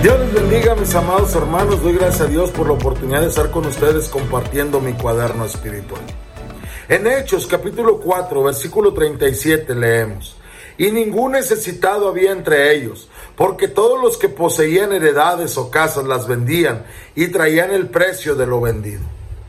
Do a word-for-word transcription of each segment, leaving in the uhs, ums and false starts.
Dios les bendiga, mis amados hermanos. Doy gracias a Dios por la oportunidad de estar con ustedes compartiendo mi cuaderno espiritual. En Hechos capítulo cuatro, versículo treinta y siete leemos: y ningún necesitado había entre ellos, porque todos los que poseían heredades o casas las vendían y traían el precio de lo vendido.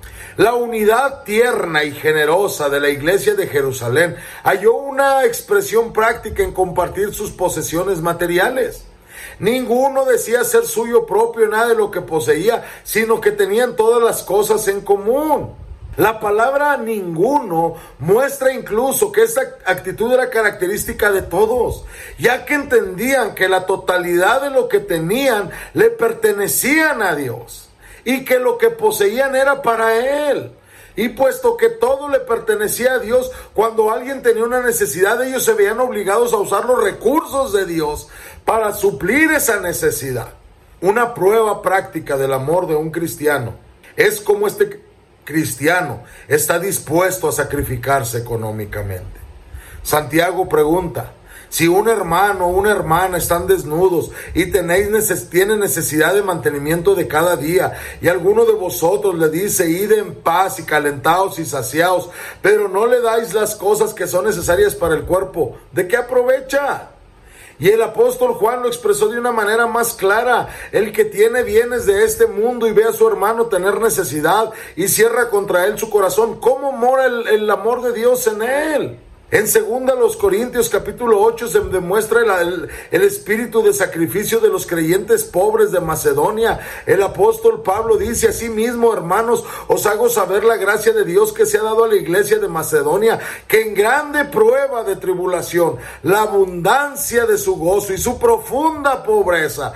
La unidad tierna y generosa de la iglesia de Jerusalén halló una expresión práctica en compartir sus posesiones materiales. Ninguno decía ser suyo propio nada de lo que poseía, sino que tenían todas las cosas en común. La palabra ninguno muestra incluso que esta actitud era característica de todos, ya que entendían que la totalidad de lo que tenían le pertenecían a Dios y que lo que poseían era para Él. Y puesto que todo le pertenecía a Dios, cuando alguien tenía una necesidad, ellos se veían obligados a usar los recursos de Dios para suplir esa necesidad. Una prueba práctica del amor de un cristiano es cómo este cristiano está dispuesto a sacrificarse económicamente. Santiago pregunta: si un hermano o una hermana están desnudos y tenéis neces- tienen necesidad de mantenimiento de cada día, y alguno de vosotros le dice: id en paz y calentaos y saciaos, pero no le dais las cosas que son necesarias para el cuerpo, ¿de qué aprovecha? Y el apóstol Juan lo expresó de una manera más clara: el que tiene bienes de este mundo y ve a su hermano tener necesidad y cierra contra él su corazón, ¿cómo mora el, el amor de Dios en él? En segunda los Corintios capítulo ocho se demuestra el, el, el espíritu de sacrificio de los creyentes pobres de Macedonia. El apóstol Pablo dice: asimismo, hermanos, os hago saber la gracia de Dios que se ha dado a la iglesia de Macedonia, que en grande prueba de tribulación, la abundancia de su gozo y su profunda pobreza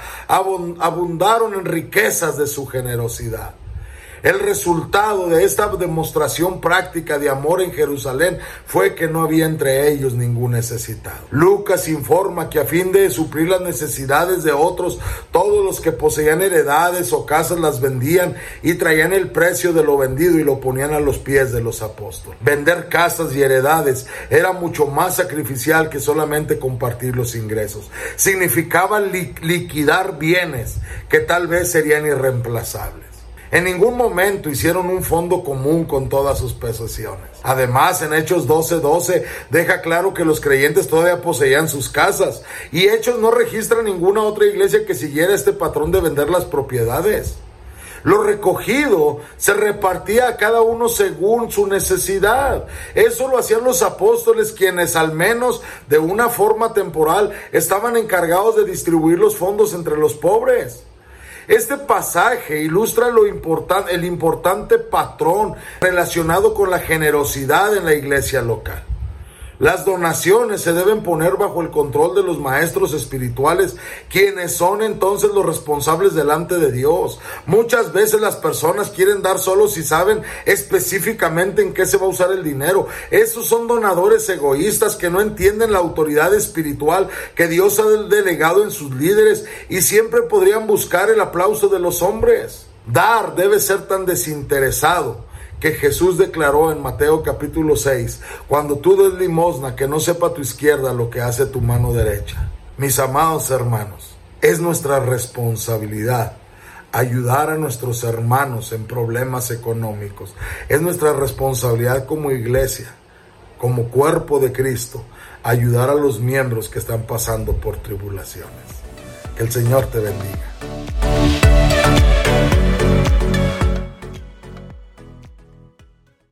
abundaron en riquezas de su generosidad. El resultado de esta demostración práctica de amor en Jerusalén fue que no había entre ellos ningún necesitado. Lucas informa que a fin de suplir las necesidades de otros, todos los que poseían heredades o casas las vendían y traían el precio de lo vendido y lo ponían a los pies de los apóstoles. Vender casas y heredades era mucho más sacrificial que solamente compartir los ingresos. Significaba li- liquidar bienes que tal vez serían irreemplazables. En ningún momento hicieron un fondo común con todas sus posesiones. Además, en Hechos doce doce deja claro que los creyentes todavía poseían sus casas, y Hechos no registra ninguna otra iglesia que siguiera este patrón de vender las propiedades. Lo recogido se repartía a cada uno según su necesidad. Eso lo hacían los apóstoles, quienes al menos de una forma temporal estaban encargados de distribuir los fondos entre los pobres. Este pasaje ilustra lo important, el importante patrón relacionado con la generosidad en la iglesia local. Las donaciones se deben poner bajo el control de los maestros espirituales, quienes son entonces los responsables delante de Dios. Muchas veces las personas quieren dar solo si saben específicamente en qué se va a usar el dinero. Esos son donadores egoístas que no entienden la autoridad espiritual que Dios ha delegado en sus líderes y siempre podrían buscar el aplauso de los hombres. Dar debe ser tan desinteresado que Jesús declaró en Mateo capítulo seis: cuando tú des limosna, que no sepa tu izquierda lo que hace tu mano derecha. Mis amados hermanos, es nuestra responsabilidad ayudar a nuestros hermanos en problemas económicos. Es nuestra responsabilidad como iglesia, como cuerpo de Cristo, ayudar a los miembros que están pasando por tribulaciones. Que el Señor te bendiga.